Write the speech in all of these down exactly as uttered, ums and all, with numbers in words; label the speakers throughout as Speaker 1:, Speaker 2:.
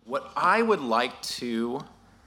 Speaker 1: What I would like to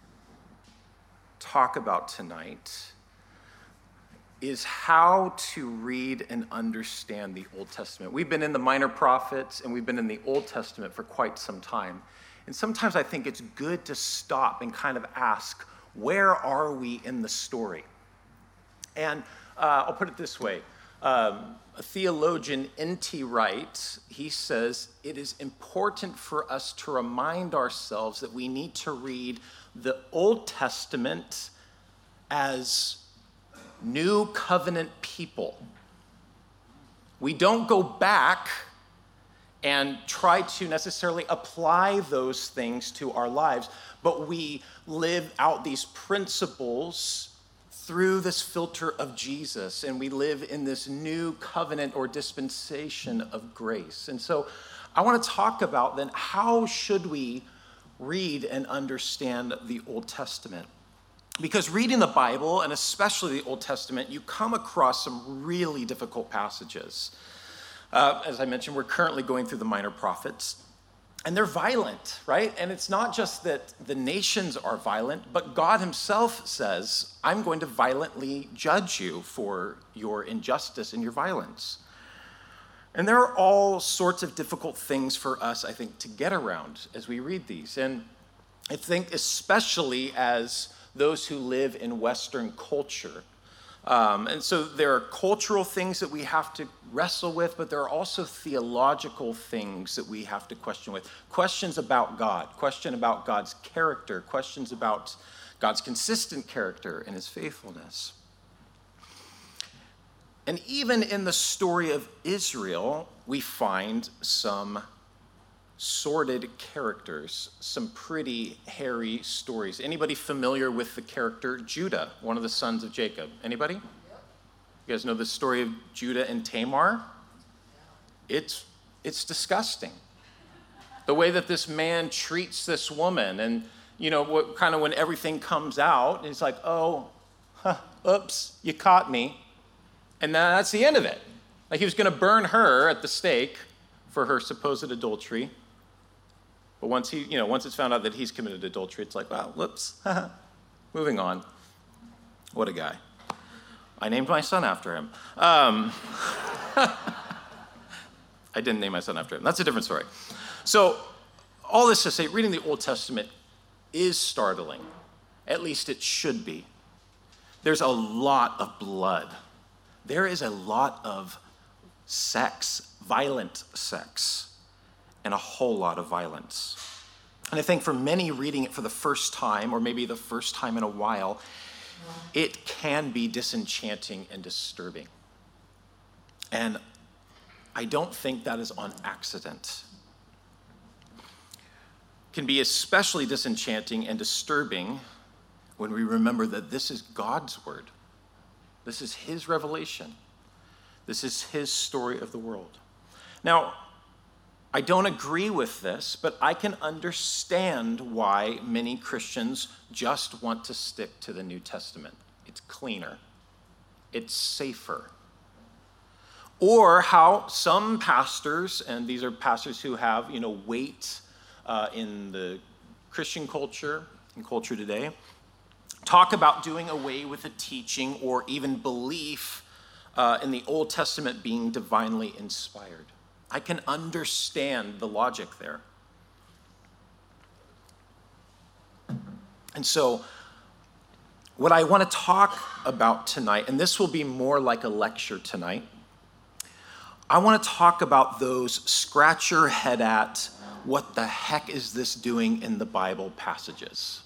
Speaker 1: talk about tonight is how to read and understand the Old Testament. We've been in the Minor Prophets and we've been in the Old Testament for quite some time. And sometimes I think it's good to stop and kind of ask, where are we in the story? And uh, I'll put it this way. Um, a theologian, N T Wright, he says, it is important for us to remind ourselves that we need to read the Old Testament as new covenant people. We don't go back and try to necessarily apply those things to our lives, but we live out these principles through this filter of Jesus, and we live in this new covenant or dispensation of grace. And so I want to talk about then, how should we read and understand the Old Testament? Because reading the Bible, and especially the Old Testament, you come across some really difficult passages. Uh, as I mentioned, we're currently going through the Minor Prophets, and they're violent, right? And it's not just that the nations are violent, but God himself says, I'm going to violently judge you for your injustice and your violence. And there are all sorts of difficult things for us, I think, to get around as we read these. And I think especially as those who live in Western culture. Um, and so there are cultural things that we have to wrestle with, but there are also theological things that we have to question with. Questions about God, question about God's character, questions about God's consistent character and his faithfulness. And even in the story of Israel, we find some sordid characters, some pretty hairy stories. Anybody familiar with the character Judah, one of the sons of Jacob? Anybody? Yep. You guys know the story of Judah and Tamar? It's, it's disgusting. The way that this man treats this woman, and you know, what kind of when everything comes out, he's like, oh, huh, oops, you caught me. And that's the end of it. Like he was going to burn her at the stake for her supposed adultery. But once he, you know, once it's found out that he's committed adultery, it's like, wow, whoops, moving on. What a guy. I named my son after him. Um, I didn't name my son after him. That's a different story. So all this to say, reading the Old Testament is startling. At least it should be. There's a lot of blood. There is a lot of sex, violent sex, and a whole lot of violence. And I think for many reading it for the first time, or maybe the first time in a while, it can be disenchanting and disturbing. And I don't think that is on accident. It can be especially disenchanting and disturbing when we remember that this is God's word. This is his revelation. This is his story of the world. Now, I don't agree with this, but I can understand why many Christians just want to stick to the New Testament. It's cleaner. It's safer. Or how some pastors, and these are pastors who have, you know, weight uh, in the Christian culture and culture today, talk about doing away with a teaching or even belief uh, in the Old Testament being divinely inspired. I can understand the logic there. And so, what I want to talk about tonight, and this will be more like a lecture tonight, I want to talk about those scratch your head at, what the heck is this doing in the Bible passages?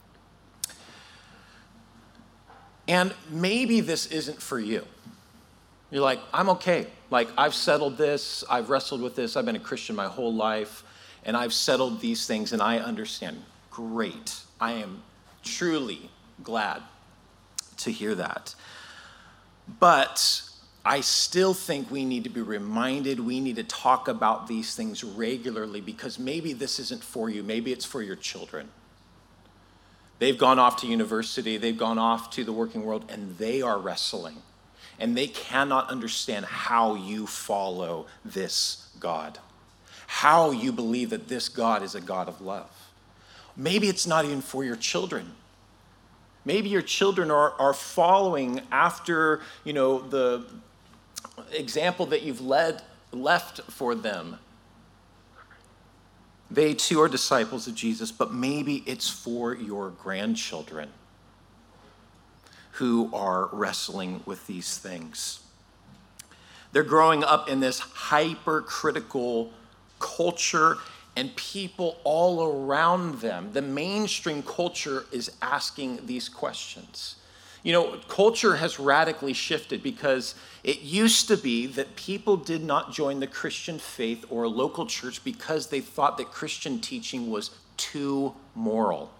Speaker 1: And maybe this isn't for you. You're like, I'm okay. Like, I've settled this. I've wrestled with this. I've been a Christian my whole life, and I've settled these things, and I understand. Great. I am truly glad to hear that. But I still think we need to be reminded, we need to talk about these things regularly, because maybe this isn't for you. Maybe it's for your children. They've gone off to university. They've gone off to the working world, and they are wrestling. And they cannot understand how you follow this God, how you believe that this God is a God of love. Maybe it's not even for your children. Maybe your children are, are following after, you know, the example that you've led, left for them. They too are disciples of Jesus, but maybe it's for your grandchildren who are wrestling with these things. They're growing up in this hypercritical culture, and people all around them, the mainstream culture, is asking these questions. You know, culture has radically shifted because it used to be that people did not join the Christian faith or a local church because they thought that Christian teaching was too moral.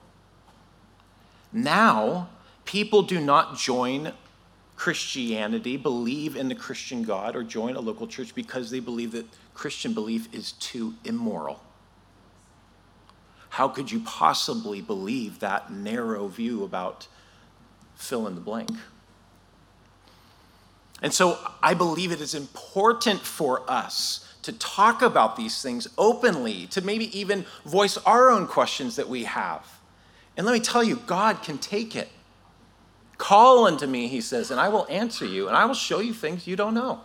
Speaker 1: Now, people do not join Christianity, believe in the Christian God, or join a local church because they believe that Christian belief is too immoral. How could you possibly believe that narrow view about fill in the blank? And so I believe it is important for us to talk about these things openly, to maybe even voice our own questions that we have. And let me tell you, God can take it. Call unto me, he says, and I will answer you, and I will show you things you don't know.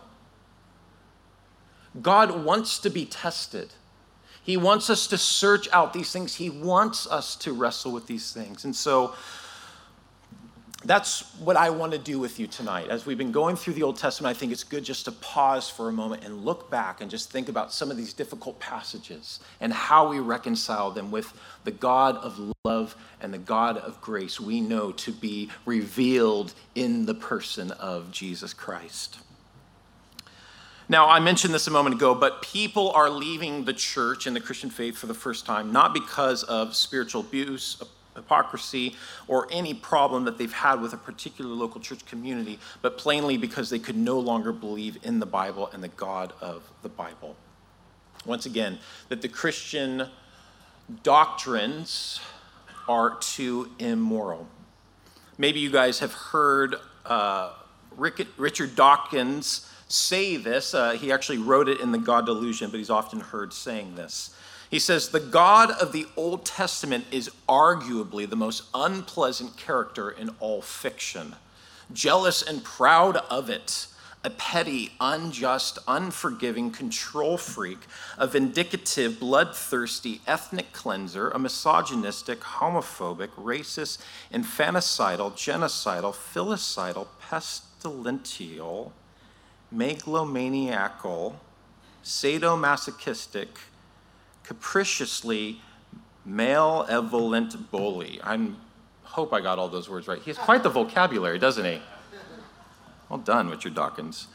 Speaker 1: God wants to be tested. He wants us to search out these things. He wants us to wrestle with these things. And so that's what I want to do with you tonight. As we've been going through the Old Testament, I think it's good just to pause for a moment and look back and just think about some of these difficult passages and how we reconcile them with the God of love and the God of grace we know to be revealed in the person of Jesus Christ. Now, I mentioned this a moment ago, but people are leaving the church and the Christian faith for the first time, not because of spiritual abuse, hypocrisy, or any problem that they've had with a particular local church community, but plainly because they could no longer believe in the Bible and the God of the Bible. Once again, that the Christian doctrines are too immoral. Maybe you guys have heard uh, Rick, Richard Dawkins say this. Uh, he actually wrote it in The God Delusion, but he's often heard saying this. He says, the God of the Old Testament is arguably the most unpleasant character in all fiction. Jealous and proud of it, a petty, unjust, unforgiving control freak, a vindictive, bloodthirsty ethnic cleanser, a misogynistic, homophobic, racist, infanticidal, genocidal, filicidal, pestilential, megalomaniacal, sadomasochistic, capriciously malevolent bully. I hope I got all those words right. He has quite the vocabulary, doesn't he? Well done, Richard Dawkins.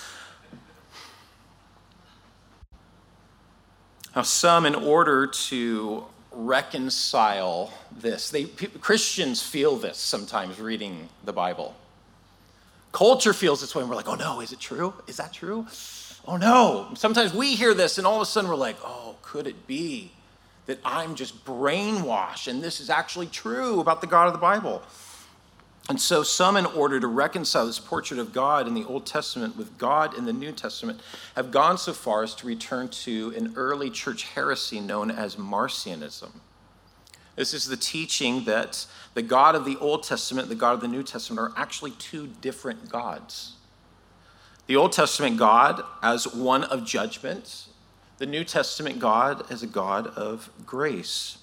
Speaker 1: Now, some, in order to reconcile this, they, Christians feel this sometimes reading the Bible. Culture feels this way, and we're like, oh no, is it true? Is that true? Oh no. Sometimes we hear this, and all of a sudden we're like, oh, could it be that I'm just brainwashed, and this is actually true about the God of the Bible? And so some, in order to reconcile this portrait of God in the Old Testament with God in the New Testament, have gone so far as to return to an early church heresy known as Marcionism. This is the teaching that the God of the Old Testament and the God of the New Testament are actually two different gods. The Old Testament God as one of judgment, the New Testament God as a God of grace.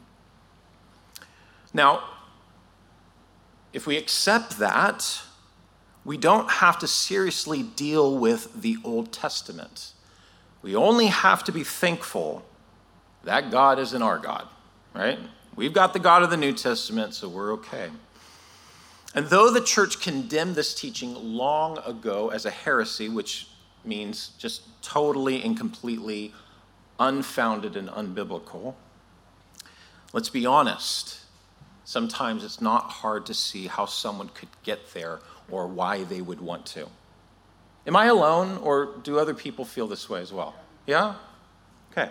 Speaker 1: Now, if we accept that, we don't have to seriously deal with the Old Testament. We only have to be thankful that God isn't our God, right? We've got the God of the New Testament, so we're okay. And though the church condemned this teaching long ago as a heresy, which means just totally and completely unfounded and unbiblical, let's be honest. Sometimes it's not hard to see how someone could get there or why they would want to. Am I alone, or do other people feel this way as well? Yeah? Okay.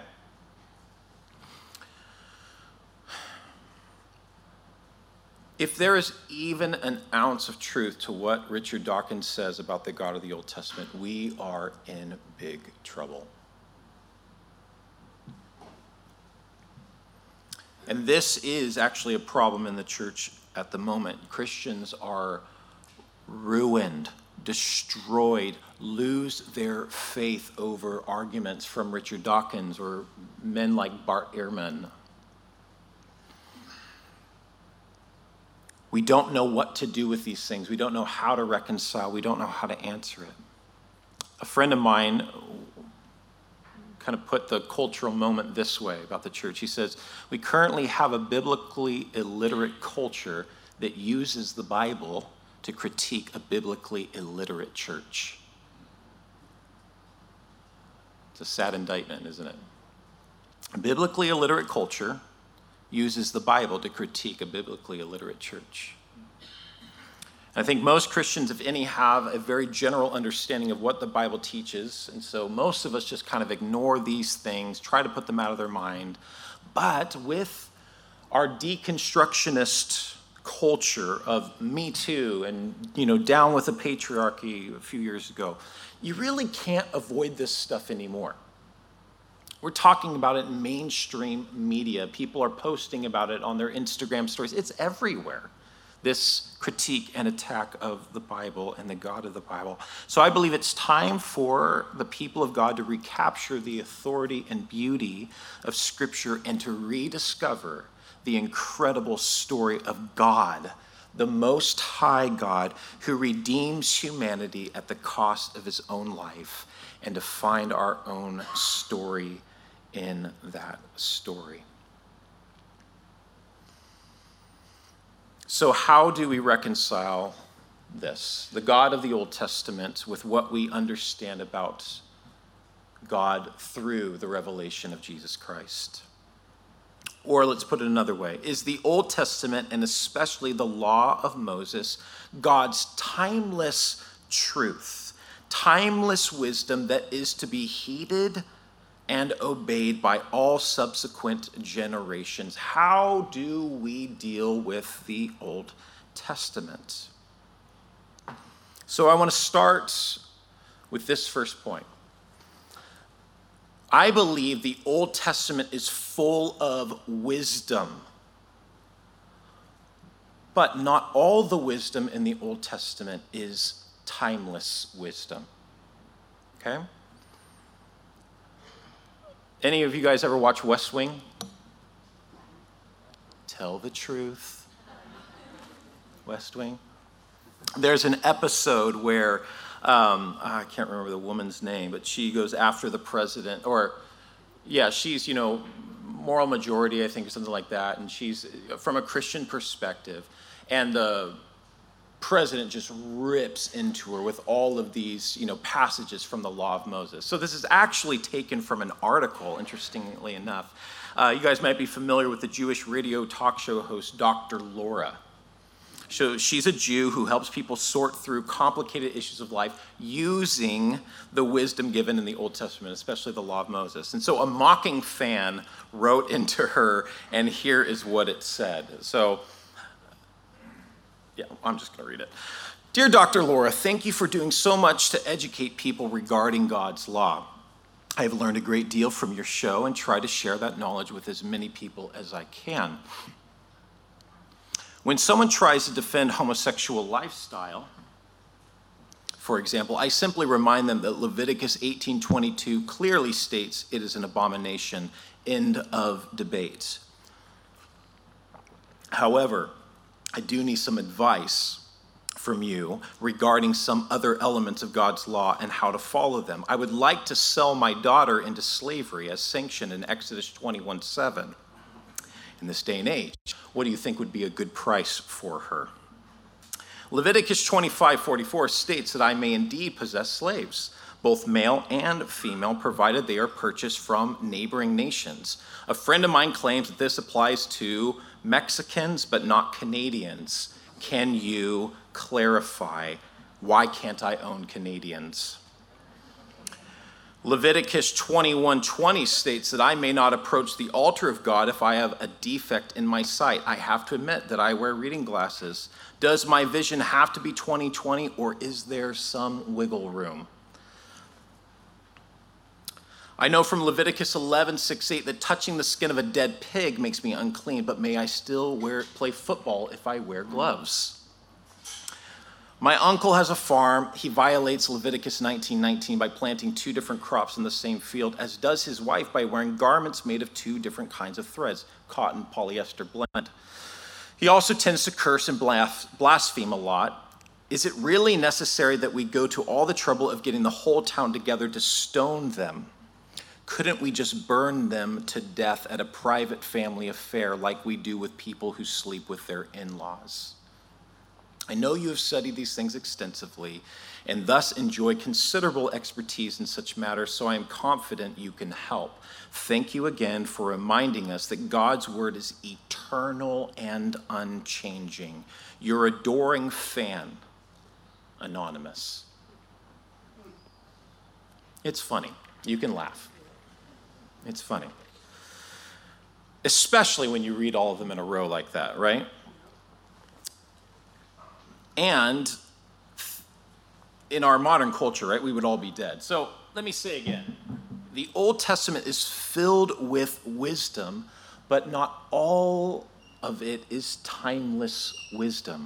Speaker 1: If there is even an ounce of truth to what Richard Dawkins says about the God of the Old Testament, we are in big trouble. And this is actually a problem in the church at the moment. Christians are ruined, destroyed, lose their faith over arguments from Richard Dawkins or men like Bart Ehrman. We don't know what to do with these things. We don't know how to reconcile. We don't know how to answer it. A friend of mine kind of put the cultural moment this way about the church. He says, we currently have a biblically illiterate culture that uses the Bible to critique a biblically illiterate church. It's a sad indictment, isn't it? A biblically illiterate culture uses the Bible to critique a biblically illiterate church. I think most Christians, if any, have a very general understanding of what the Bible teaches, and so most of us just kind of ignore these things, try to put them out of their mind. But with our deconstructionist culture of Me Too and, you know, down with the patriarchy a few years ago, you really can't avoid this stuff anymore. We're talking about it in mainstream media. People are posting about it on their Instagram stories. It's everywhere, this critique and attack of the Bible and the God of the Bible. So I believe it's time for the people of God to recapture the authority and beauty of Scripture and to rediscover the incredible story of God, the Most High God, who redeems humanity at the cost of his own life, and to find our own story in that story. So how do we reconcile this, the God of the Old Testament, with what we understand about God through the revelation of Jesus Christ? Or let's put it another way. Is the Old Testament, and especially the law of Moses, God's timeless truth, timeless wisdom that is to be heeded and obeyed by all subsequent generations? How do we deal with the Old Testament? So I want to start with this first point. I believe the Old Testament is full of wisdom, but not all the wisdom in the Old Testament is timeless wisdom. Okay? Any of you guys ever watch West Wing? Tell the truth. West Wing. There's an episode where, um, I can't remember the woman's name, but she goes after the president, or, yeah, she's, you know, moral majority, I think, or something like that, and she's from a Christian perspective, and the president just rips into her with all of these, you know, passages from the Law of Moses. So this is actually taken from an article, interestingly enough. Uh, you guys might be familiar with the Jewish radio talk show host, Doctor Laura. So she's a Jew who helps people sort through complicated issues of life using the wisdom given in the Old Testament, especially the Law of Moses. And so a mocking fan wrote into her, and here is what it said. So, yeah, I'm just going to read it. Dear Doctor Laura, thank you for doing so much to educate people regarding God's law. I have learned a great deal from your show and try to share that knowledge with as many people as I can. When someone tries to defend homosexual lifestyle, for example, I simply remind them that Leviticus eighteen twenty-two clearly states it is an abomination. End of debate. However, I do need some advice from you regarding some other elements of God's law and how to follow them. I would like to sell my daughter into slavery as sanctioned in Exodus twenty-one seven. In this day and age, what do you think would be a good price for her? Leviticus twenty-five forty-four states that I may indeed possess slaves, both male and female, provided they are purchased from neighboring nations. A friend of mine claims that this applies to Mexicans, but not Canadians. Can you clarify? Why can't I own Canadians? Leviticus twenty-one twenty states that I may not approach the altar of God if I have a defect in my sight. I have to admit that I wear reading glasses. Does my vision have to be twenty twenty, or is there some wiggle room? I know from Leviticus eleven, six, eight that touching the skin of a dead pig makes me unclean, but may I still wear, play football if I wear gloves? My uncle has a farm. He violates Leviticus nineteen nineteen by planting two different crops in the same field, as does his wife by wearing garments made of two different kinds of threads, cotton, polyester blend. He also tends to curse and blaspheme a lot. Is it really necessary that we go to all the trouble of getting the whole town together to stone them? Couldn't we just burn them to death at a private family affair like we do with people who sleep with their in-laws? I know you have studied these things extensively and thus enjoy considerable expertise in such matters, so I am confident you can help. Thank you again for reminding us that God's word is eternal and unchanging. Your adoring fan, Anonymous. It's funny. You can laugh. It's funny. Especially when you read all of them in a row like that, right? And in our modern culture, right, we would all be dead. So let me say again, the Old Testament is filled with wisdom, but not all of it is timeless wisdom.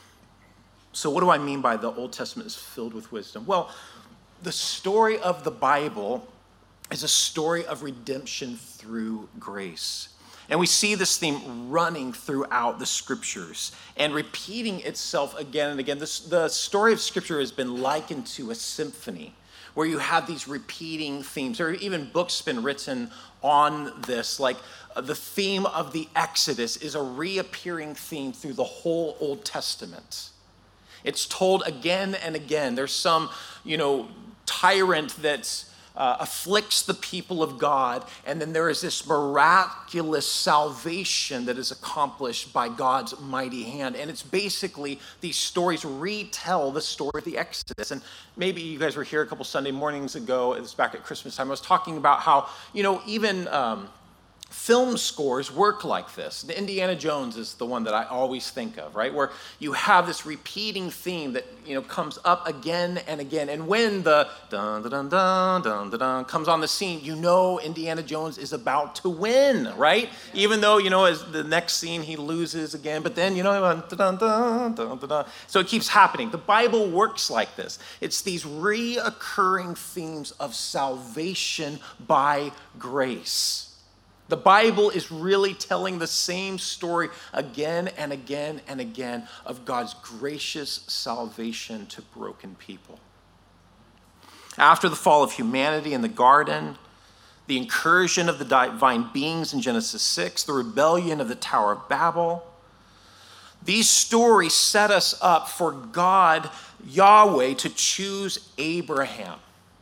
Speaker 1: So what do I mean by the Old Testament is filled with wisdom? Well, the story of the Bible is a story of redemption through grace. And we see this theme running throughout the scriptures and repeating itself again and again. This, the story of scripture has been likened to a symphony where you have these repeating themes. There are even books been written on this, like uh, the theme of the Exodus is a reappearing theme through the whole Old Testament. It's told again and again. There's some, you know, tyrant that's Uh, afflicts the people of God, and then there is this miraculous salvation that is accomplished by God's mighty hand. And it's basically, these stories retell the story of the Exodus. And maybe you guys were here a couple Sunday mornings ago, it was back at Christmas time, I was talking about how, you know, even um, film scores work like this. The Indiana Jones is the one that I always think of, right? Where you have this repeating theme that, you know, comes up again and again. And when the dun dun dun dun dun dun comes on the scene, you know Indiana Jones is about to win, right? Even though, you know, as the next scene he loses again, but then, you know, dun dun dun dun dun dun. So it keeps happening. The Bible works like this. It's these reoccurring themes of salvation by grace. The Bible is really telling the same story again and again and again of God's gracious salvation to broken people. After the fall of humanity in the garden, the incursion of the divine beings in Genesis six, the rebellion of the Tower of Babel, these stories set us up for God, Yahweh, to choose Abraham.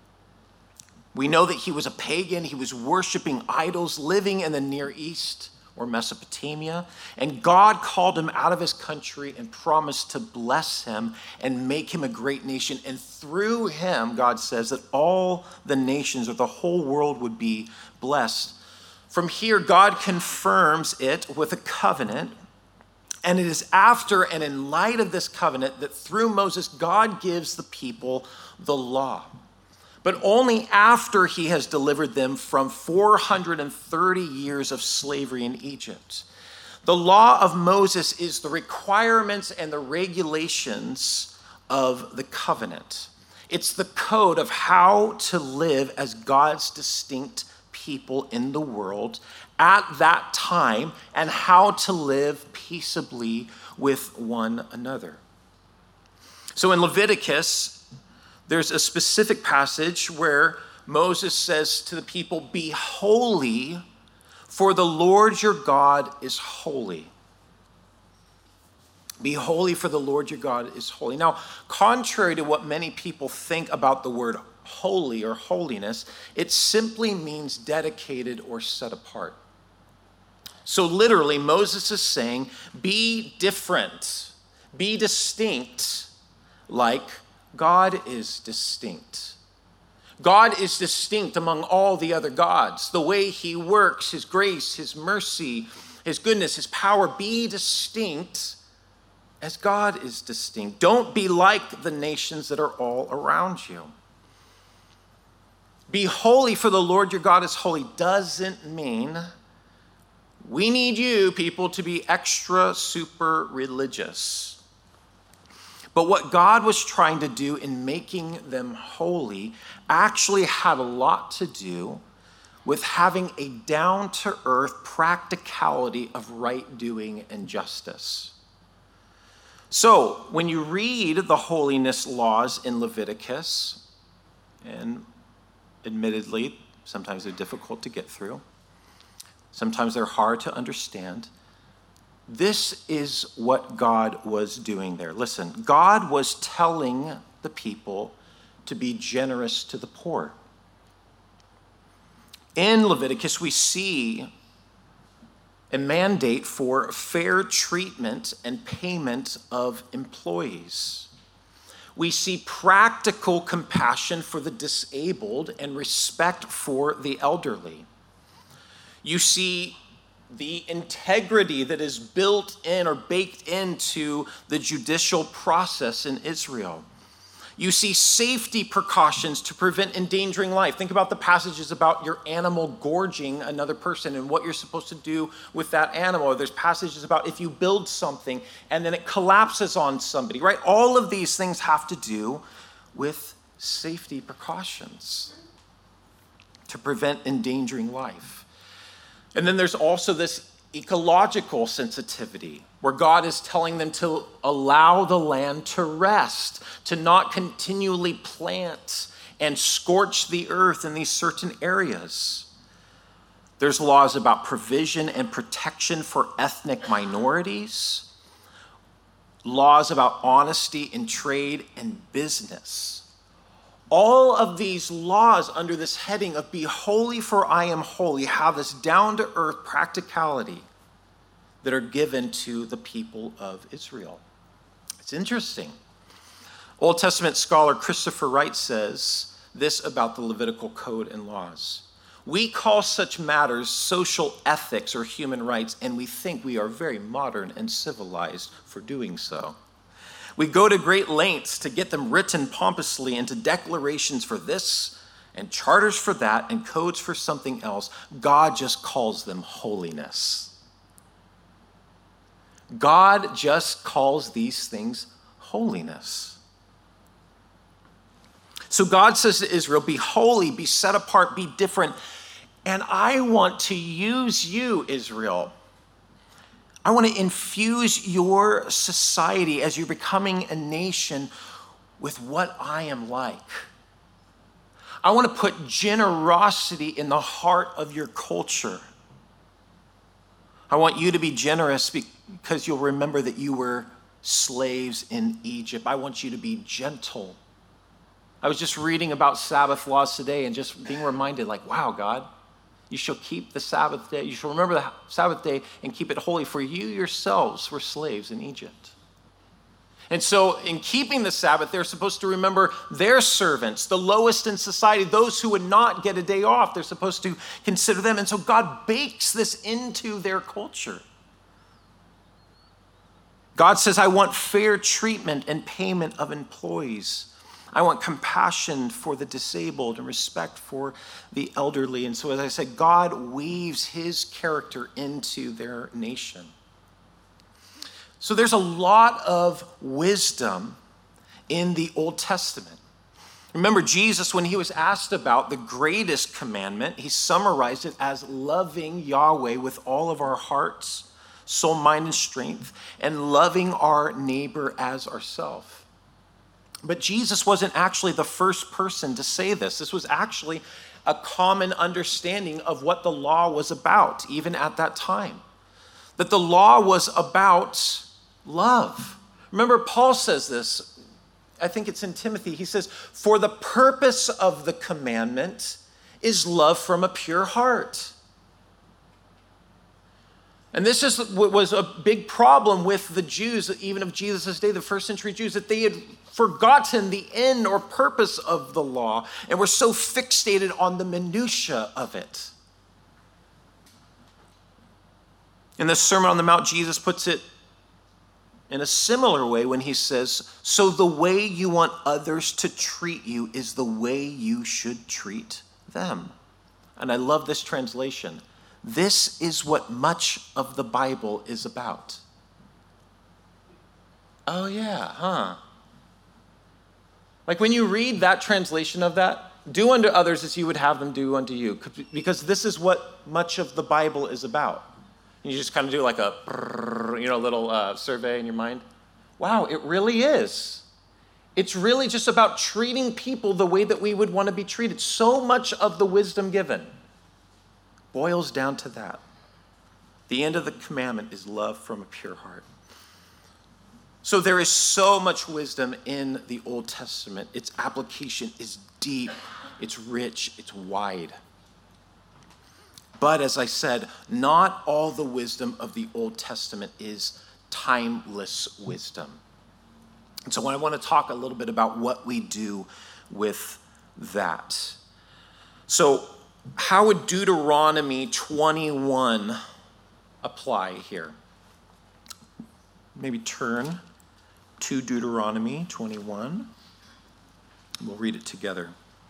Speaker 1: We know that he was a pagan. He was worshiping idols, living in the Near East or Mesopotamia. And God called him out of his country and promised to bless him and make him a great nation. And through him, God says that all the nations or the whole world would be blessed. From here, God confirms it with a covenant. And it is after and in light of this covenant that through Moses, God gives the people the law. But only after he has delivered them from four hundred thirty years of slavery in Egypt. The law of Moses is the requirements and the regulations of the covenant. It's the code of how to live as God's distinct people in the world at that time and how to live peaceably with one another. So in Leviticus, there's a specific passage where Moses says to the people, "Be holy, for the Lord your God is holy." Be holy, for the Lord your God is holy. Now, contrary to what many people think about the word holy or holiness, it simply means dedicated or set apart. So literally, Moses is saying, be different, be distinct, like God is distinct. God is distinct among all the other gods. The way he works, his grace, his mercy, his goodness, his power, be distinct as God is distinct. Don't be like the nations that are all around you. Be holy, for the Lord your God is holy, doesn't mean we need you people to be extra super religious. But what God was trying to do in making them holy actually had a lot to do with having a down-to-earth practicality of right doing and justice. So when you read the holiness laws in Leviticus, and admittedly, sometimes they're difficult to get through, sometimes they're hard to understand, this is what God was doing there. Listen, God was telling the people to be generous to the poor. In Leviticus, we see a mandate for fair treatment and payment of employees. We see practical compassion for the disabled and respect for the elderly. You see the integrity that is built in or baked into the judicial process in Israel. You see safety precautions to prevent endangering life. Think about the passages about your animal gorging another person and what you're supposed to do with that animal. There's passages about if you build something and then it collapses on somebody, right? All of these things have to do with safety precautions to prevent endangering life. And then there's also this ecological sensitivity where God is telling them to allow the land to rest, to not continually plant and scorch the earth in these certain areas. There's laws about provision and protection for ethnic minorities, laws about honesty in trade and business. All of these laws under this heading of be holy for I am holy have this down-to-earth practicality that are given to the people of Israel. It's interesting. Old Testament scholar Christopher Wright says this about the Levitical code and laws. We call such matters social ethics or human rights, and we think we are very modern and civilized for doing so. We go to great lengths to get them written pompously into declarations for this and charters for that and codes for something else. God just calls them holiness. God just calls these things holiness. So God says to Israel, be holy, be set apart, be different. And I want to use you, Israel. I want to infuse your society as you're becoming a nation with what I am like. I want to put generosity in the heart of your culture. I want you to be generous because you'll remember that you were slaves in Egypt. I want you to be gentle. I was just reading about Sabbath laws today and just being reminded, like, wow, God, you shall keep the Sabbath day. You shall remember the Sabbath day and keep it holy, for you yourselves were slaves in Egypt. And so in keeping the Sabbath, they're supposed to remember their servants, the lowest in society, those who would not get a day off. They're supposed to consider them. And so God bakes this into their culture. God says, I want fair treatment and payment of employees. I want compassion for the disabled and respect for the elderly. And so, as I said, God weaves his character into their nation. So there's a lot of wisdom in the Old Testament. Remember, Jesus, when he was asked about the greatest commandment, he summarized it as loving Yahweh with all of our hearts, soul, mind, and strength, and loving our neighbor as ourselves. But Jesus wasn't actually the first person to say this. This was actually a common understanding of what the law was about, even at that time. That the law was about love. Remember, Paul says this, I think it's in Timothy. He says, for the purpose of the commandment is love from a pure heart. And this is what was a big problem with the Jews, even of Jesus' day, the first century Jews, that they had forgotten the end or purpose of the law and were so fixated on the minutia of it. In the Sermon on the Mount, Jesus puts it in a similar way when he says, so the way you want others to treat you is the way you should treat
Speaker 2: them. And I love this translation. This is what much of the Bible is about. Oh yeah, huh? Like when you read that translation of that, do unto others as you would have them do unto you. Because this is what much of the Bible is about. And you just kind of do like a, you know, little uh, survey in your mind. Wow, it really is. It's really just about treating people the way that we would want to be treated. So much of the wisdom given boils down to that. The end of the commandment is love from a pure heart. So there is so much wisdom in the Old Testament. Its application is deep, it's rich, it's wide. But as I said, not all the wisdom of the Old Testament is timeless wisdom. And so I want to talk a little bit about what we do with that. So how would Deuteronomy twenty-one apply here? Maybe turn to Deuteronomy twenty-one. We'll read it together.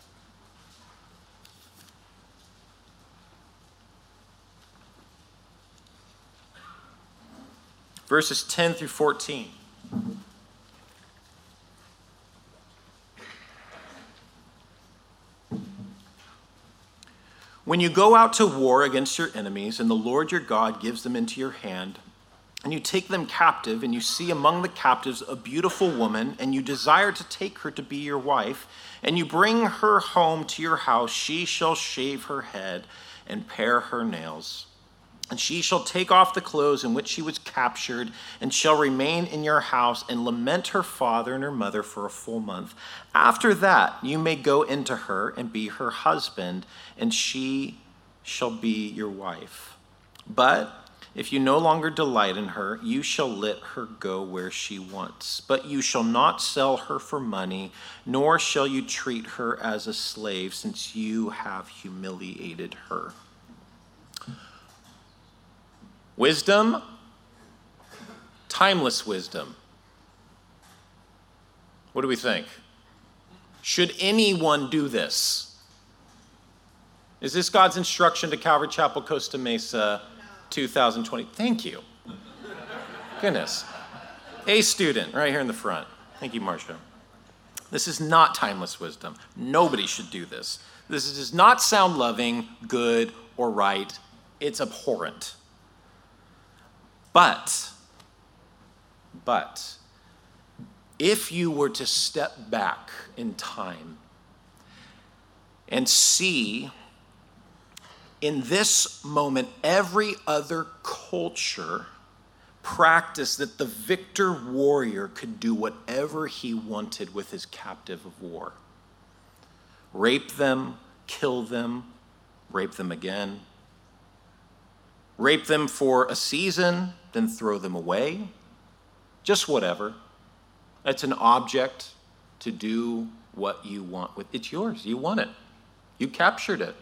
Speaker 2: Verses ten through fourteen. When you go out to war against your enemies, and the Lord your God gives them into your hand, and you take them captive, and you see among the captives a beautiful woman, and you desire to take her to be your wife, and you bring her home to your house, she shall shave her head and pare her nails. And she shall take off the clothes in which she was captured, and shall remain in your house, and lament her father and her mother for a full month. After that, you may go into her and be her husband, and she shall be your wife. But if you no longer delight in her, you shall let her go where she wants. But you shall not sell her for money, nor shall you treat her as a slave, since you have humiliated her. Wisdom, timeless wisdom. What do we think? Should anyone do this? Is this God's instruction to Calvary Chapel, Costa Mesa, two thousand twenty? Thank you. Goodness. A student right here in the front. Thank you, Marcia. This is not timeless wisdom. Nobody should do this. This does not sound loving, good, or right. It's abhorrent. But, but, if you were to step back in time and see in this moment every other culture practiced that the victor warrior could do whatever he wanted with his captive of war. Rape them, kill them, rape them again. Rape them for a season, then throw them away. Just whatever. It's an object to do what you want with. It's yours. You want it. You captured it.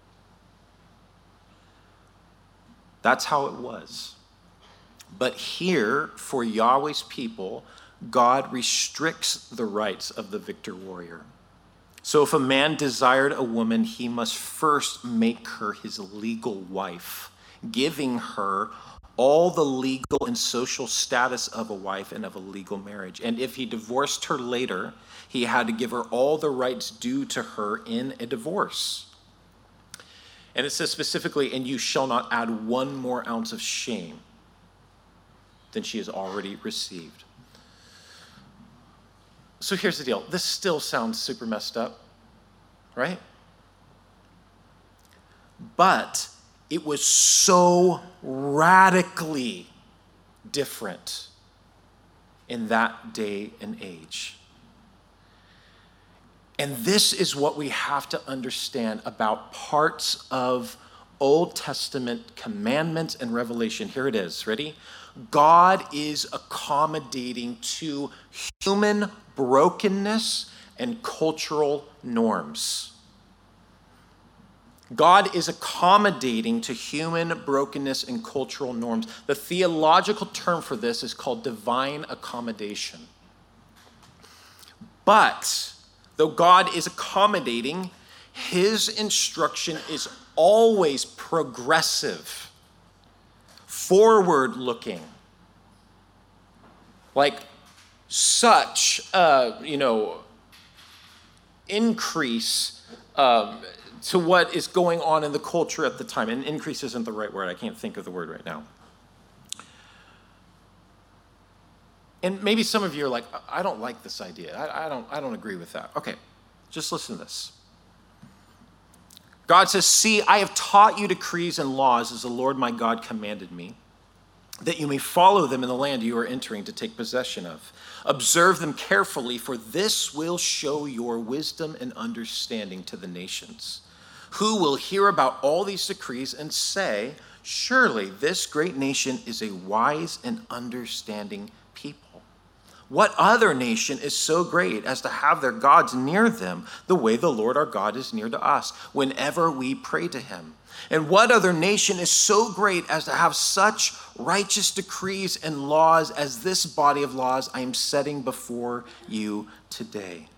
Speaker 2: That's how it was. But here, for Yahweh's people, God restricts the rights of the victor warrior. So if a man desired a woman, he must first make her his legal wife, giving her all the legal and social status of a wife and of a legal marriage. And if he divorced her later, he had to give her all the rights due to her in a divorce. And it says specifically, and you shall not add one more ounce of shame than she has already received. So here's the deal. This still sounds super messed up, right? But it was so radically different in that day and age. And this is what we have to understand about parts of Old Testament commandments and revelation. Here it is. Ready? God is accommodating to human brokenness and cultural norms. God is accommodating to human brokenness and cultural norms. The theological term for this is called divine accommodation. But though God is accommodating, his instruction is always progressive, forward-looking. Like such, uh, you know, increase um, to what is going on in the culture at the time. And increase isn't the right word. I can't think of the word right now. And maybe some of you are like, I don't like this idea. I, I don't, I don't agree with that. Okay, just listen to this. God says, see, I have taught you decrees and laws as the Lord my God commanded me, that you may follow them in the land you are entering to take possession of. Observe them carefully, for this will show your wisdom and understanding to the nations, who will hear about all these decrees and say, surely this great nation is a wise and understanding people. What other nation is so great as to have their gods near them the way the Lord our God is near to us whenever we pray to him? And what other nation is so great as to have such righteous decrees and laws as this body of laws I am setting before you today?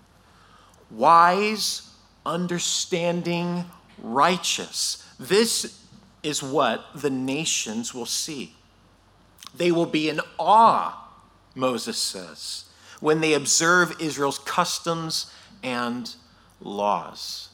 Speaker 2: Wise, understanding, righteous. This is what the nations will see. They will be in awe, Moses says, when they observe Israel's customs and laws.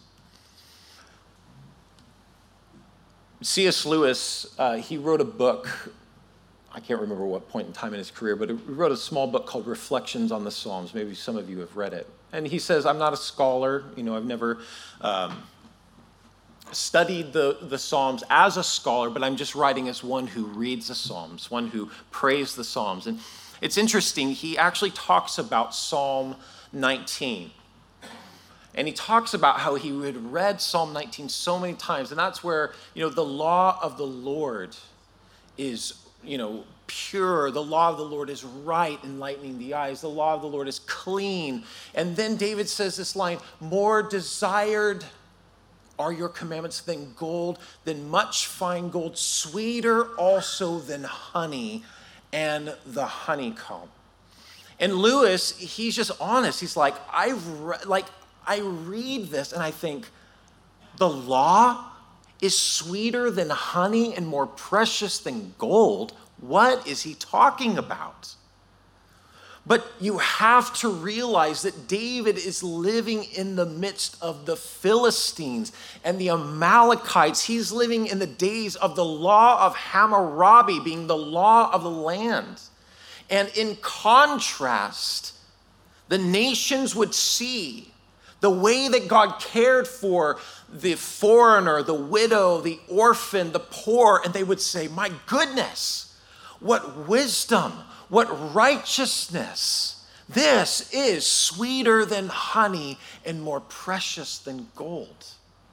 Speaker 2: C S Lewis, uh, he wrote a book, I can't remember what point in time in his career, but he wrote a small book called Reflections on the Psalms. Maybe some of you have read it. And he says, I'm not a scholar, you know, I've never um, studied the, the Psalms as a scholar, but I'm just writing as one who reads the Psalms, one who prays the Psalms. And it's interesting, he actually talks about Psalm nineteen. And he talks about how he had read Psalm nineteen so many times. And that's where, you know, the law of the Lord is, you know, pure. The law of the Lord is right, enlightening the eyes. The law of the Lord is clean. And then David says this line, more desired are your commandments than gold, than much fine gold, sweeter also than honey and the honeycomb. And Lewis, he's just honest. He's like, I re- like I read this and I think, the law is sweeter than honey and more precious than gold. What is he talking about? But you have to realize that David is living in the midst of the Philistines and the Amalekites. He's living in the days of the law of Hammurabi, being the law of the land. And in contrast, the nations would see the way that God cared for the foreigner, the widow, the orphan, the poor, and they would say, my goodness, what wisdom, what righteousness. This is sweeter than honey and more precious than gold.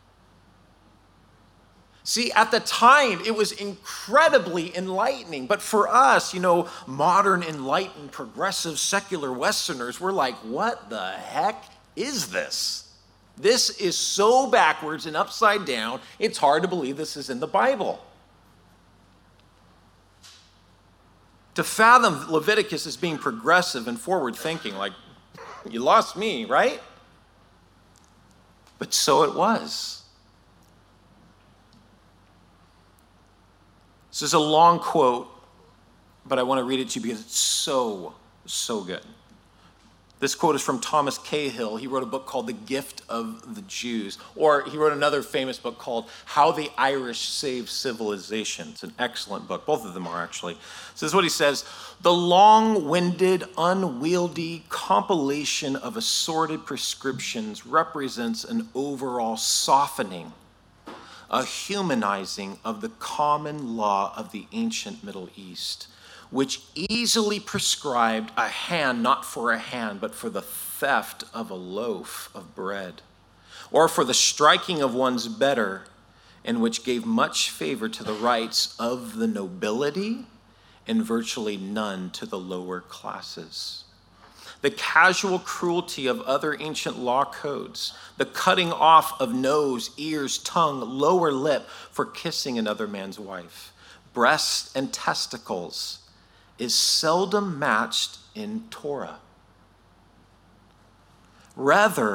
Speaker 2: See, at the time, it was incredibly enlightening. But for us, you know, modern, enlightened, progressive, secular Westerners, we're like, what the heck is this? This is so backwards and upside down, it's hard to believe this is in the Bible. To fathom Leviticus as being progressive and forward-thinking, like, you lost me, right? But so it was. This is a long quote, but I want to read it to you because it's so, so good. This quote is from Thomas Cahill. He wrote a book called The Gift of the Jews, or he wrote another famous book called How the Irish Saved Civilization. It's an excellent book. Both of them are, actually. So this is what he says. The long-winded, unwieldy compilation of assorted prescriptions represents an overall softening, a humanizing of the common law of the ancient Middle East, which easily prescribed a hand not for a hand, but for the theft of a loaf of bread, or for the striking of one's better, and which gave much favor to the rights of the nobility and virtually none to the lower classes. The casual cruelty of other ancient law codes, the cutting off of nose, ears, tongue, lower lip for kissing another man's wife, breasts and testicles, is seldom matched in Torah. Rather,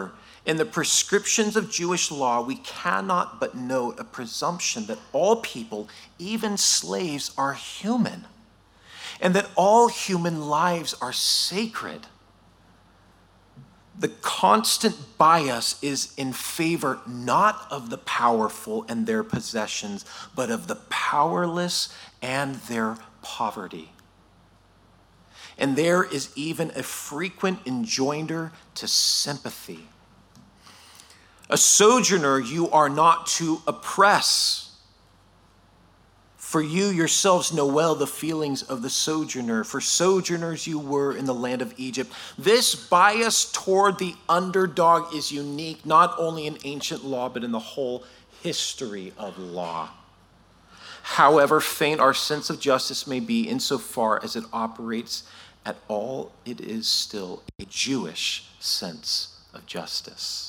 Speaker 2: In the prescriptions of Jewish law, we cannot but note a presumption that all people, even slaves, are human, and that all human lives are sacred. The constant bias is in favor not of the powerful and their possessions, but of the powerless and their poverty. And there is even a frequent enjoinder to sympathy. A sojourner you are not to oppress, for you yourselves know well the feelings of the sojourner, for sojourners you were in the land of Egypt. This bias toward the underdog is unique, not only in ancient law, but in the whole history of law. However faint our sense of justice may be, insofar as it operates at all, it is still a Jewish sense of justice.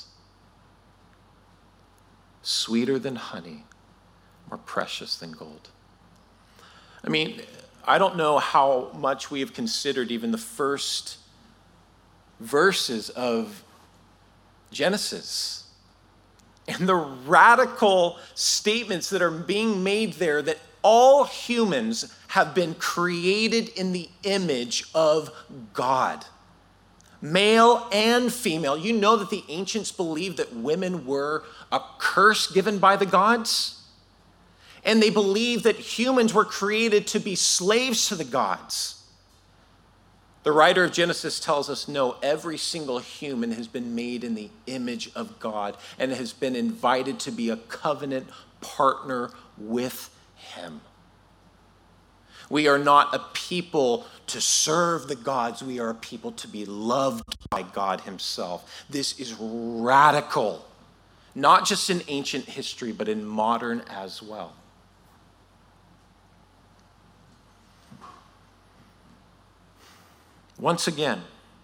Speaker 2: Sweeter than honey, more precious than gold. I mean, I don't know how much we have considered even the first verses of Genesis and the radical statements that are being made there that all humans have been created in the image of God. Male and female. You know that the ancients believed that women were a curse given by the gods. And they believed that humans were created to be slaves to the gods. The writer of Genesis tells us, no, every single human has been made in the image of God and has been invited to be a covenant partner with him. We are not a people to serve the gods. We are a people to be loved by God himself. This is radical, not just in ancient history, but in modern as well. Once again,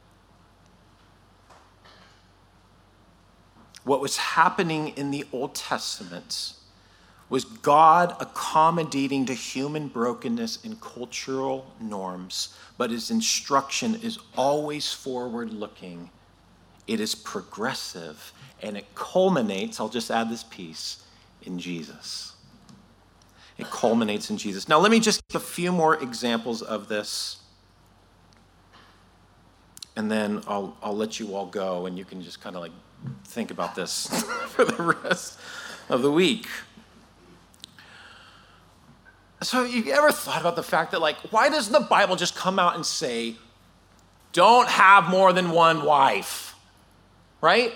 Speaker 2: what was happening in the Old Testament was God accommodating to human brokenness and cultural norms, but his instruction is always forward-looking. It is progressive, and it culminates, I'll just add this piece, in Jesus. It culminates in Jesus. Now, let me just give a few more examples of this, and then I'll, I'll let you all go, and you can just kind of like think about this for the rest of the week. So you ever thought about the fact that, like, why doesn't the Bible just come out and say, don't have more than one wife, right?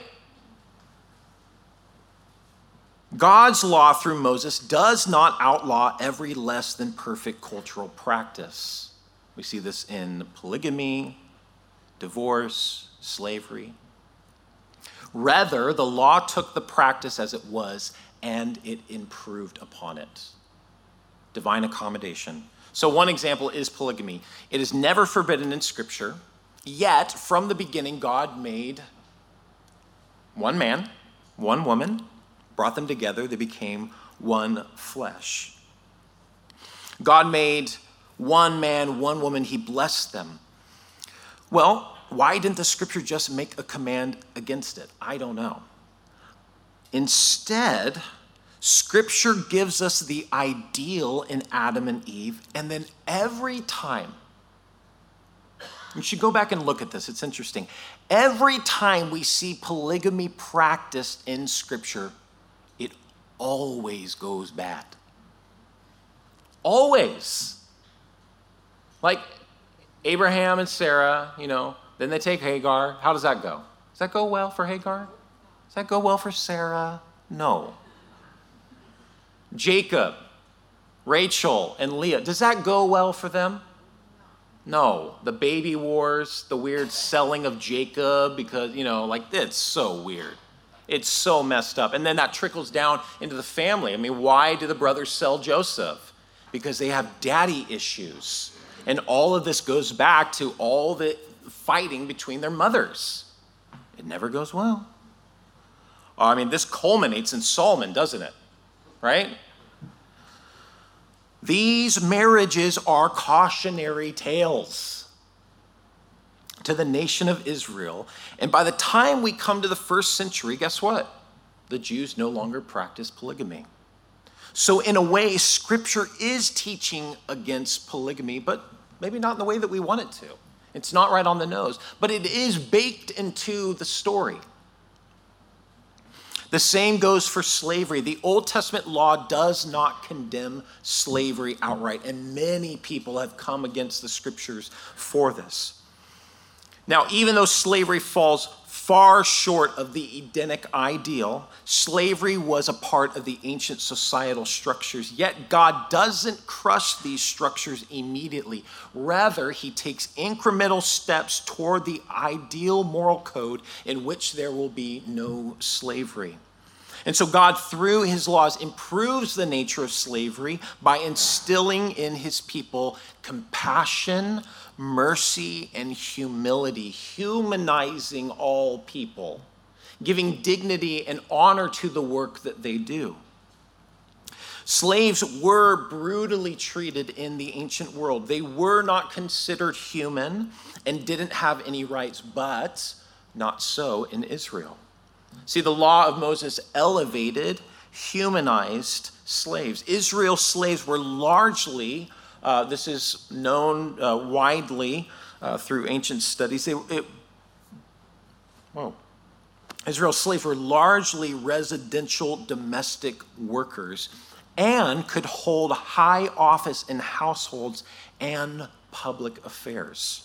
Speaker 2: God's law through Moses does not outlaw every less than perfect cultural practice. We see this in polygamy, divorce, slavery. Rather, the law took the practice as it was and it improved upon it. Divine accommodation. So one example is polygamy. It is never forbidden in Scripture, yet from the beginning God made one man, one woman, brought them together, they became one flesh. God made one man, one woman, he blessed them. Well, why didn't the Scripture just make a command against it? I don't know. Instead, Scripture gives us the ideal in Adam and Eve, and then every time, you should go back and look at this, it's interesting. Every time we see polygamy practiced in Scripture, it always goes bad. Always. Like Abraham and Sarah, you know, then they take Hagar. How does that go? Does that go well for Hagar? Does that go well for Sarah? No. Jacob, Rachel, and Leah, does that go well for them? No. The baby wars, the weird selling of Jacob, because, you know, like, it's so weird. It's so messed up. And then that trickles down into the family. I mean, why do the brothers sell Joseph? Because they have daddy issues. And all of this goes back to all the fighting between their mothers. It never goes well. I mean, this culminates in Solomon, doesn't it? Right? These marriages are cautionary tales. to the nation of Israel. And by the time we come to the first century, guess what? The Jews no longer practice polygamy. So in a way, Scripture is teaching against polygamy, but maybe not in the way that we want it to. It's not right on the nose, but it is baked into the story. The same goes for slavery. The Old Testament law does not condemn slavery outright, and many people have come against the Scriptures for this. Now, even though slavery falls far short of the Edenic ideal, slavery was a part of the ancient societal structures, yet God doesn't crush these structures immediately. Rather, he takes incremental steps toward the ideal moral code in which there will be no slavery. And so God, through his laws, improves the nature of slavery by instilling in his people compassion, mercy, and humility, humanizing all people, giving dignity and honor to the work that they do. Slaves were brutally treated in the ancient world. They were not considered human and didn't have any rights, but not so in Israel. See, the law of Moses elevated, humanized slaves. Israel's slaves were largely, uh, this is known uh, widely uh, through ancient studies, they, it, whoa. Israel's slaves were largely residential domestic workers and could hold high office in households and public affairs.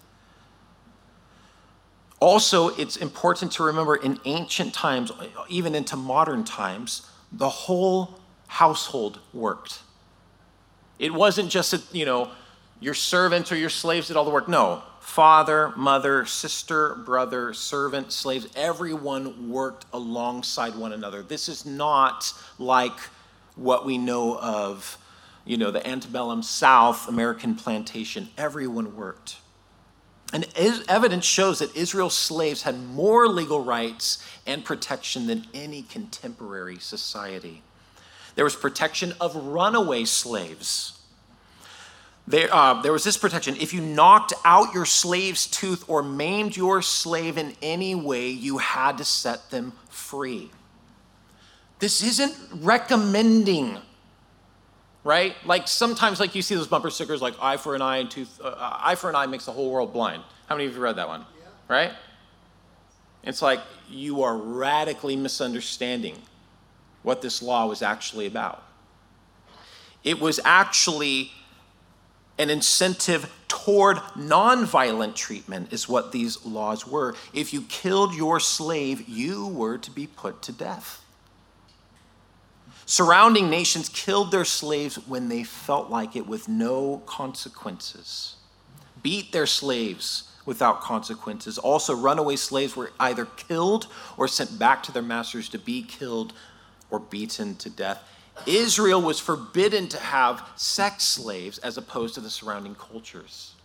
Speaker 2: Also, it's important to remember in ancient times, even into modern times, the whole household worked. It wasn't just that, you know, your servants or your slaves did all the work. No, father, mother, sister, brother, servant, slaves, everyone worked alongside one another. This is not like what we know of, you know, the antebellum South American plantation. Everyone worked. And evidence shows that Israel's slaves had more legal rights and protection than any contemporary society. There was protection of runaway slaves. There, uh, there was this protection. If you knocked out your slave's tooth or maimed your slave in any way, you had to set them free. This isn't recommending, right? Like sometimes, like you see those bumper stickers, like eye for an eye and tooth, uh, eye for an eye makes the whole world blind. How many of you read that one? Yeah. Right? It's like you are radically misunderstanding what this law was actually about. It was actually an incentive toward nonviolent treatment is what these laws were. If you killed your slave, you were to be put to death. Surrounding nations killed their slaves when they felt like it with no consequences. Beat their slaves without consequences. Also, runaway slaves were either killed or sent back to their masters to be killed or beaten to death. Israel was forbidden to have sex slaves as opposed to the surrounding cultures.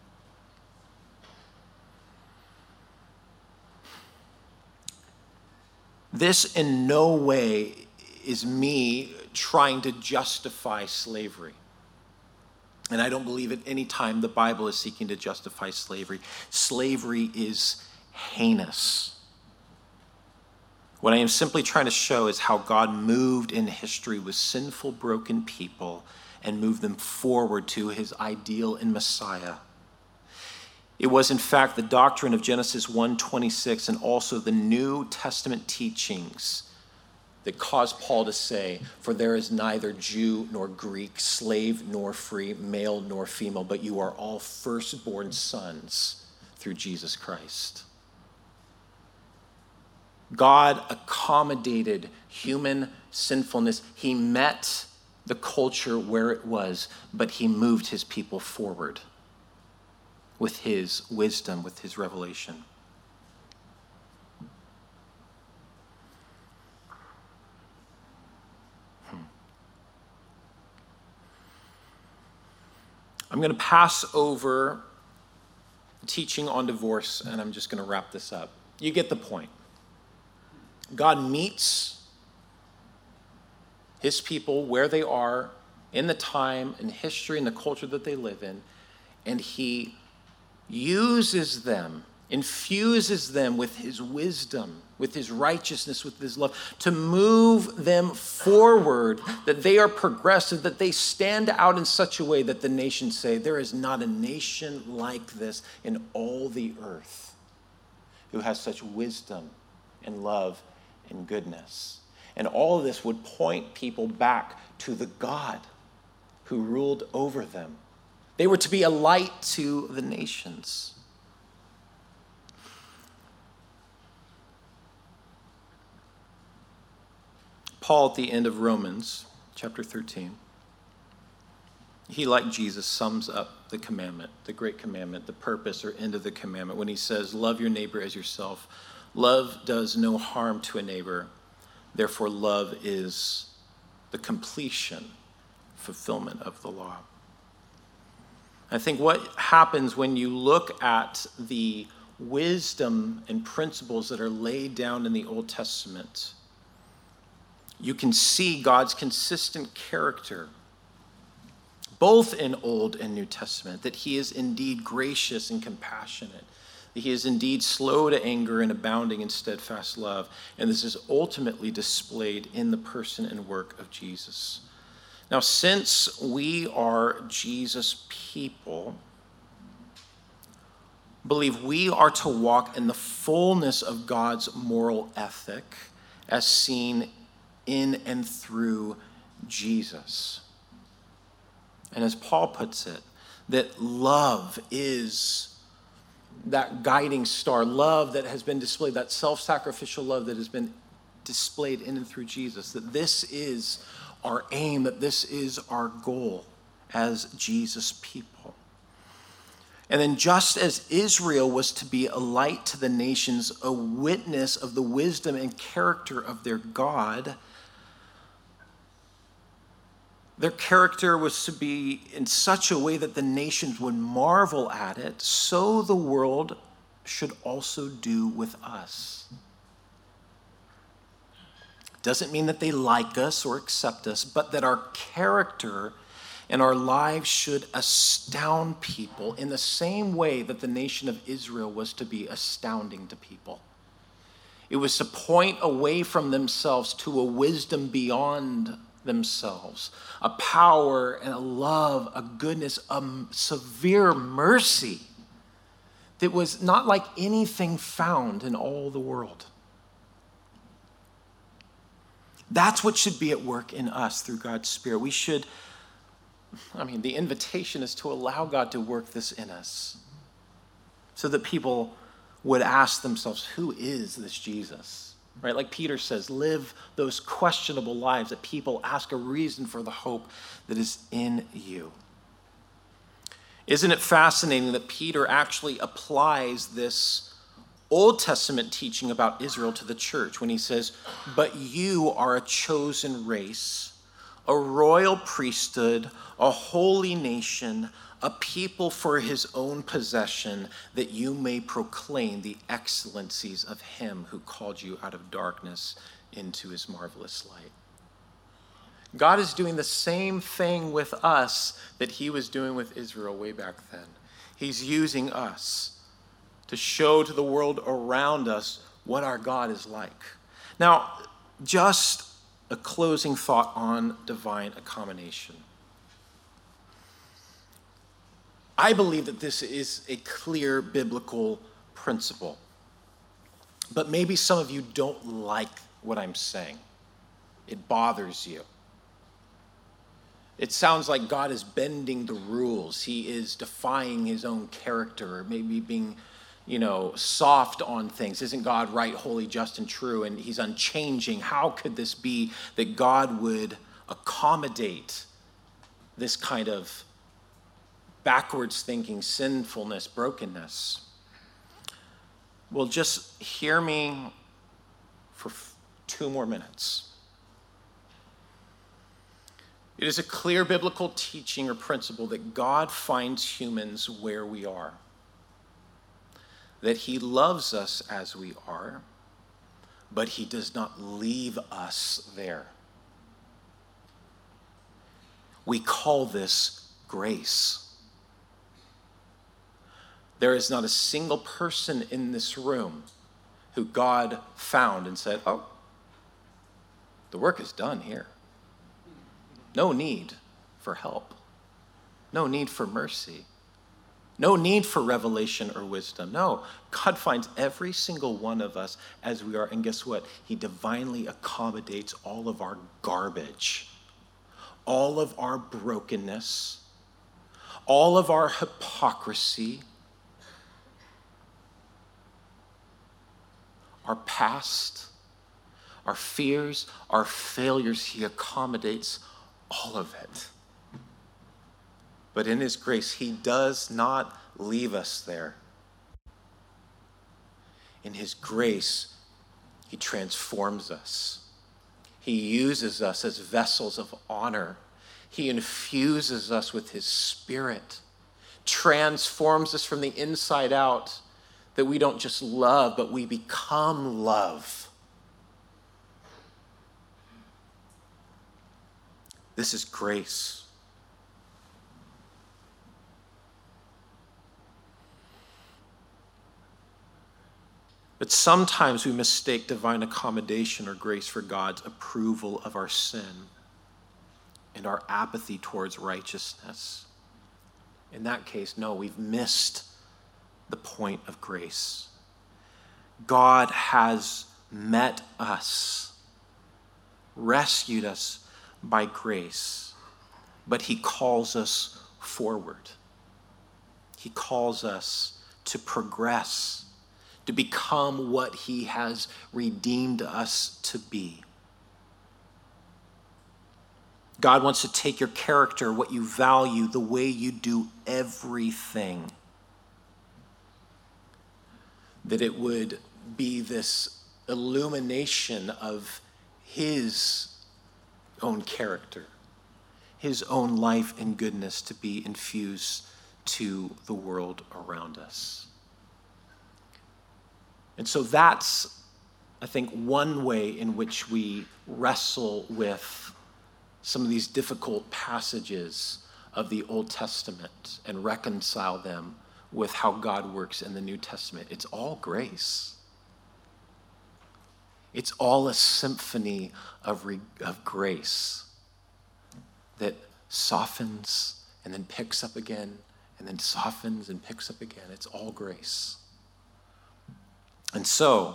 Speaker 2: This in no way is me trying to justify slavery. And I don't believe at any time the Bible is seeking to justify slavery. Slavery is heinous. What I am simply trying to show is how God moved in history with sinful, broken people and moved them forward to his ideal in Messiah. It was, in fact, the doctrine of Genesis one twenty-six and also the New Testament teachings that caused Paul to say, "For there is neither Jew nor Greek, slave nor free, male nor female, but you are all firstborn sons through Jesus Christ." God accommodated human sinfulness. He met the culture where it was, but he moved his people forward with his wisdom, with his revelation. Hmm. I'm going to pass over teaching on divorce, and I'm just going to wrap this up. You get the point. God meets his people where they are in the time and history and the culture that they live in, and he uses them, infuses them with his wisdom, with his righteousness, with his love, to move them forward, that they are progressive, that they stand out in such a way that the nations say, there is not a nation like this in all the earth who has such wisdom and love and goodness. And all of this would point people back to the God who ruled over them. They were to be a light to the nations. Paul, at the end of Romans chapter thirteen, he, like Jesus, sums up the commandment, the great commandment, the purpose or end of the commandment when he says, love your neighbor as yourself. Love does no harm to a neighbor. Therefore, love is the completion, fulfillment of the law. I think what happens when you look at the wisdom and principles that are laid down in the Old Testament, you can see God's consistent character, both in Old and New Testament, that he is indeed gracious and compassionate, that he is indeed slow to anger and abounding in steadfast love. And this is ultimately displayed in the person and work of Jesus. Now, since we are Jesus' people, believe we are to walk in the fullness of God's moral ethic as seen in and through Jesus. And as Paul puts it, that love is that guiding star, love that has been displayed, that self-sacrificial love that has been displayed in and through Jesus, that this is our aim, that this is our goal as Jesus' people. And then just as Israel was to be a light to the nations, a witness of the wisdom and character of their God, their character was to be in such a way that the nations would marvel at it, so the world should also do with us. Doesn't mean that they like us or accept us, but that our character and our lives should astound people in the same way that the nation of Israel was to be astounding to people. It was to point away from themselves to a wisdom beyond themselves, a power and a love, a goodness, a severe mercy that was not like anything found in all the world. That's what should be at work in us through God's Spirit. We should, I mean, the invitation is to allow God to work this in us so that people would ask themselves, who is this Jesus? Right? Like Peter says, live those questionable lives that people ask a reason for the hope that is in you. Isn't it fascinating that Peter actually applies this Old Testament teaching about Israel to the church when he says, but you are a chosen race, a royal priesthood, a holy nation, a people for his own possession, that you may proclaim the excellencies of him who called you out of darkness into his marvelous light. God is doing the same thing with us that he was doing with Israel way back then. He's using us to show to the world around us what our God is like. Now, just a closing thought on divine accommodation. I believe that this is a clear biblical principle, but maybe some of you don't like what I'm saying. It bothers you. It sounds like God is bending the rules. He is defying his own character, or maybe being, you know, soft on things. Isn't God right, holy, just, and true, and he's unchanging? How could this be that God would accommodate this kind of backwards thinking, sinfulness, brokenness? Well, just hear me for two more minutes. It is a clear biblical teaching or principle that God finds humans where we are, that he loves us as we are, but he does not leave us there. We call this grace.
Speaker 1: There is not a single person in this room who God found and said, oh, the work is done here. No need for help. No need for mercy. No need for revelation or wisdom. No, God finds every single one of us as we are. And guess what? He divinely accommodates all of our garbage, all of our brokenness, all of our hypocrisy, our past, our fears, our failures. He accommodates all of it. But in his grace, he does not leave us there. In his grace, he transforms us. He uses us as vessels of honor. He infuses us with his Spirit, transforms us from the inside out, that we don't just love, but we become love. This is grace. But sometimes we mistake divine accommodation or grace for God's approval of our sin and our apathy towards righteousness. In that case, no, we've missed the point of grace. God has met us, rescued us by grace, but he calls us forward. He calls us to progress, to become what he has redeemed us to be. God wants to take your character, what you value, the way you do everything, that it would be this illumination of his own character, his own life and goodness to be infused to the world around us. And so that's, I think, one way in which we wrestle with some of these difficult passages of the Old Testament and reconcile them with how God works in the New Testament. It's all grace. It's all a symphony of, re- of grace that softens and then picks up again and then softens and picks up again. It's all grace. And so,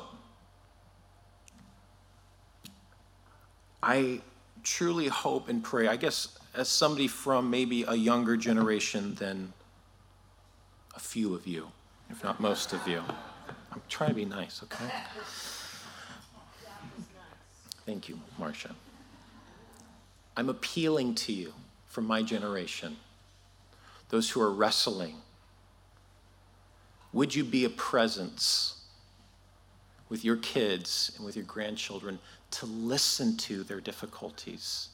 Speaker 1: I truly hope and pray, I guess as somebody from maybe a younger generation than a few of you, if not most of you. I'm trying to be nice, okay? Thank you, Marcia. I'm appealing to you from my generation, those who are wrestling. Would you be a presence with your kids and with your grandchildren to listen to their difficulties?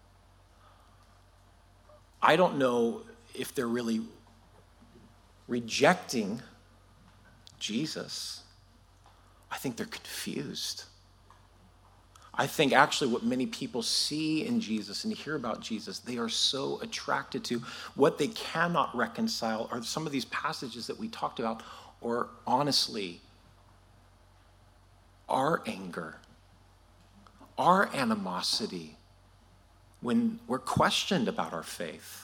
Speaker 1: I don't know if they're really rejecting Jesus. I think they're confused. I think actually what many people see in Jesus and hear about Jesus, they are so attracted to. What they cannot reconcile are some of these passages that we talked about, or honestly, our anger, our animosity when we're questioned about our faith.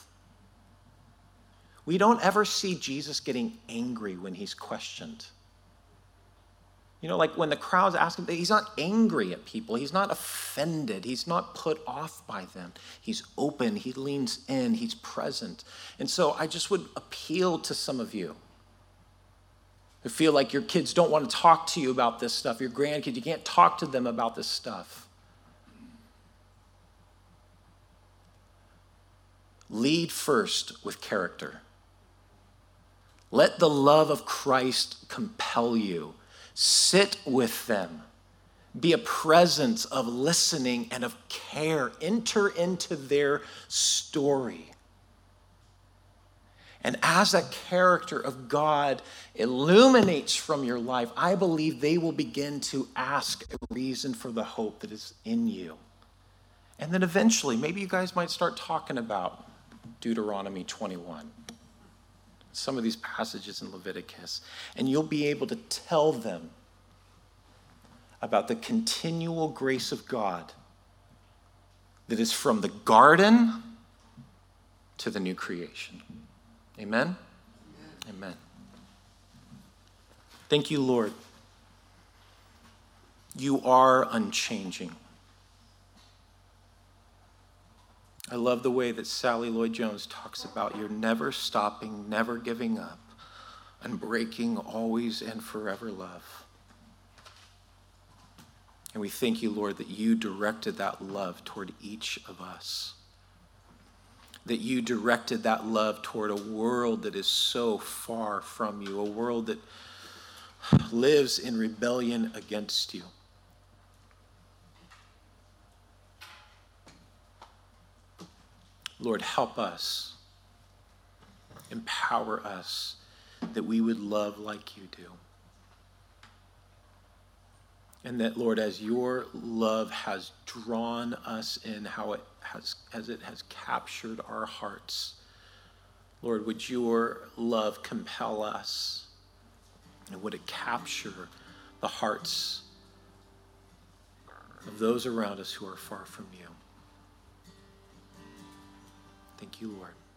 Speaker 1: We don't ever see Jesus getting angry when he's questioned. You know, like when the crowds ask him, he's not angry at people. He's not offended. He's not put off by them. He's open. He leans in. He's present. And so I just would appeal to some of you who feel like your kids don't want to talk to you about this stuff, your grandkids, you can't talk to them about this stuff. Lead first with character. Let the love of Christ compel you. Sit with them. Be a presence of listening and of care. Enter into their story. And as that character of God illuminates from your life, I believe they will begin to ask a reason for the hope that is in you. And then eventually, maybe you guys might start talking about Deuteronomy twenty-one.
Speaker 2: some of these passages in Leviticus, and you'll be able to tell them about the continual grace of God that is from the garden to the new creation. Amen? Amen. Amen. Thank you, Lord. You are unchanging. I love the way that Sally Lloyd-Jones talks about your never stopping, never giving up, unbreaking, always and forever love. And we thank you, Lord, that you directed that love toward each of us. That you directed that love toward a world that is so far from you, a world that lives in rebellion against you. Lord, help us, empower us, that we would love like you do. And that, Lord, as your love has drawn us in, how it has, as it has captured our hearts, Lord, would your love compel us, and would it capture the hearts of those around us who are far from you? Thank you, Lord.